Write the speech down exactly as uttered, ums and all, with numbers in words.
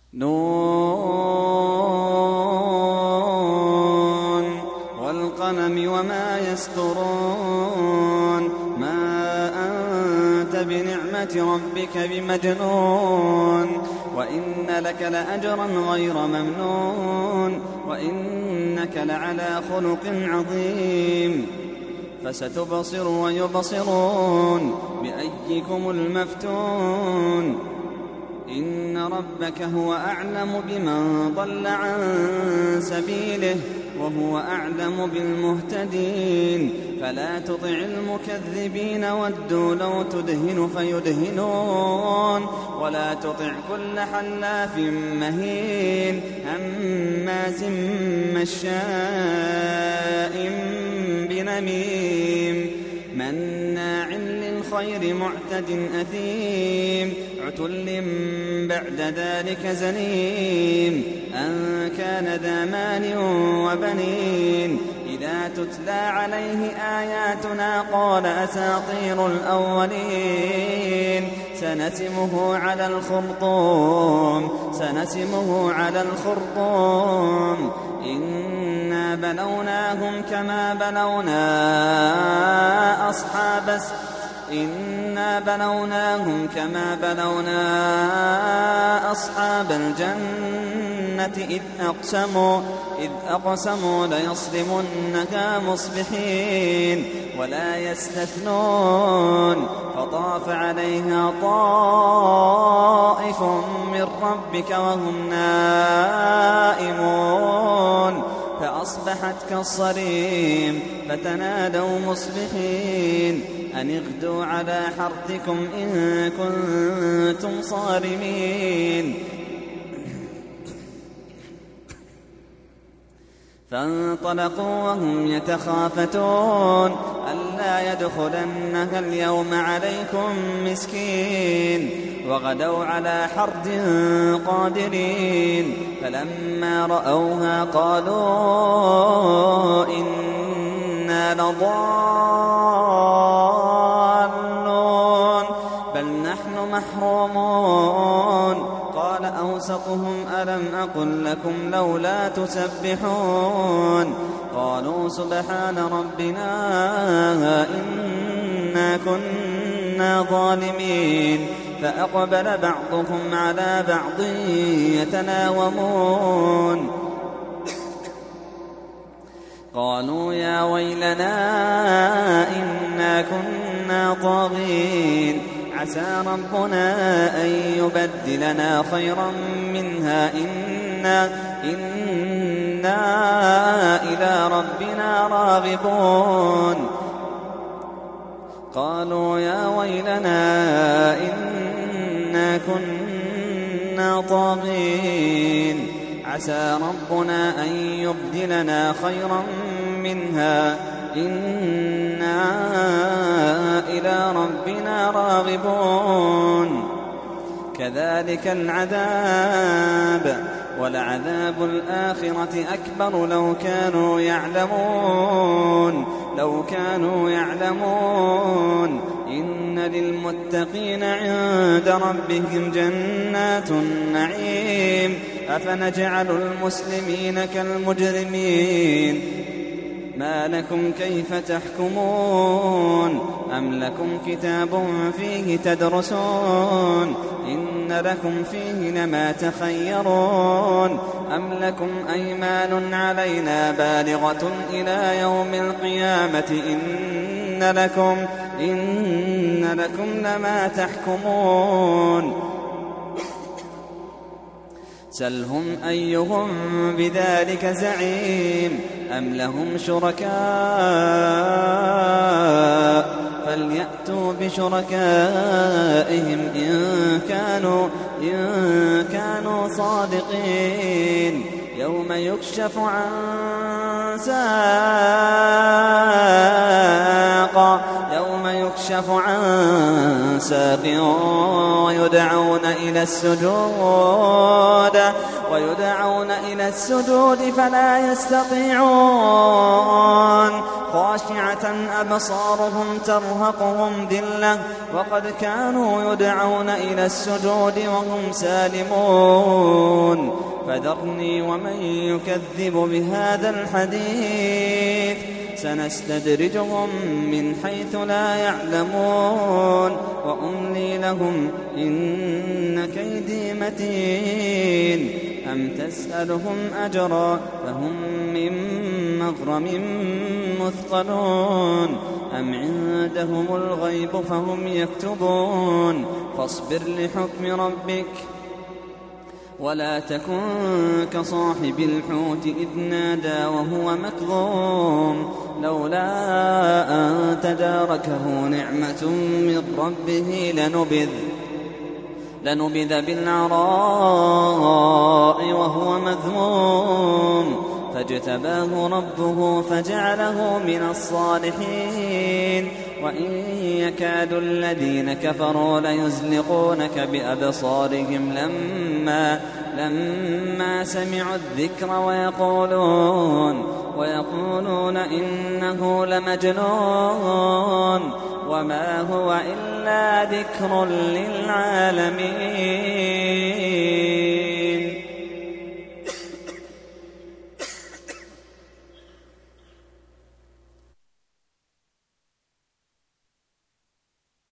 نون والقلم وما يسطرون ما أنت بنعمة ربك بمجنون وإن لك لأجرا غير ممنون وإنك لعلى خلق عظيم فستبصر ويبصرون بأيكم المفتون إن ربك هو أعلم بمن ضل عن سبيله وهو أعلم بالمهتدين فلا تطع المكذبين ودوا لو تدهن فيدهنون ولا تطع كل حلاف مهين هماز مشاء بنميم مناع للخير معتد أثيم عتل بعد ذلك زنيم أن كان ذا مال وبنين إذا تتلى عليه آياتنا قال أساطير الأولين سنسمه على الخرطوم سنسمه على الخرطوم إنا بلوناهم كما بلونا أصحاب السبت إنا بلوناهم كما بلونا أصحاب الجنة إذ أقسموا إذ أقسموا ليصرمنها مصبحين ولا يستثنون فطاف عليها طائف من ربك وهم نائمون فأصبحت كالصريم فتنادوا مصبحين أن اغدوا على حرثكم إن كنتم صارمين فانطلقوا وهم يتخافتون ألا يدخلنها اليوم عليكم مسكين وغدوا على حرد قادرين فلما رأوها قالوا إنا لضالون بل نحن محرومون قال أوسطهم ألم أقل لكم لولا تسبحون قالوا سبحان ربنا إنا كنا ظالمين فأقبل بعضهم على بعض يتناومون قالوا يا ويلنا إنا كنا طاغين عسى ربنا أن يبدلنا خيرا منها إنا, إنا إلى ربنا راغبون قالوا يا ويلنا إنا كنا طاغين عسى ربنا أن يبدلنا خيرا منها إنا إلى ربنا راغبون كذلك العذاب ولعذاب الآخرة أكبر لو كانوا يعلمون لو كانوا يعلمون إن للمتقين عند ربهم جنات النعيم أفنجعل المسلمين كالمجرمين ما لكم كيف تحكمون أم لكم كتاب فيه تدرسون إن لكم فيه لما تخيرون أم لكم أيمان علينا بالغة إلى يوم القيامة إن لكم, إن لكم لما تحكمون سلهم أيهم بذلك زعيم أم لهم شركاء فليأتوا بشركائهم إن كانوا, إن كانوا صادقين يوم يكشف عن ساق يوم يكشف عن ساق ويدعون إلى السجود ويدعون إلى السجود فلا يستطيعون خاشعة أبصارهم ترهقهم ذلة وقد كانوا يدعون إلى السجود وهم سالمون فذرني ومن يكذب بهذا الحديث سنستدرجهم من حيث لا يعلمون وأملي لهم إن كيدي متين أم تسألهم أجرا فهم من مغرم مثقلون أم عندهم الغيب فهم يكتبون فاصبر لحكم ربك ولا تكن كصاحب الحوت إذ نادى وهو مكظوم لولا أن تداركه نعمة من ربه لنبذ لنبذ بالعراء وهو مذموم فاجتباه ربه فجعله من الصالحين وإن يكاد الذين كفروا ليزلقونك بأبصارهم لما لما سمعوا الذكر ويقولون ويقولون إنه لمجنون وما هو إلا ذكر للعالمين.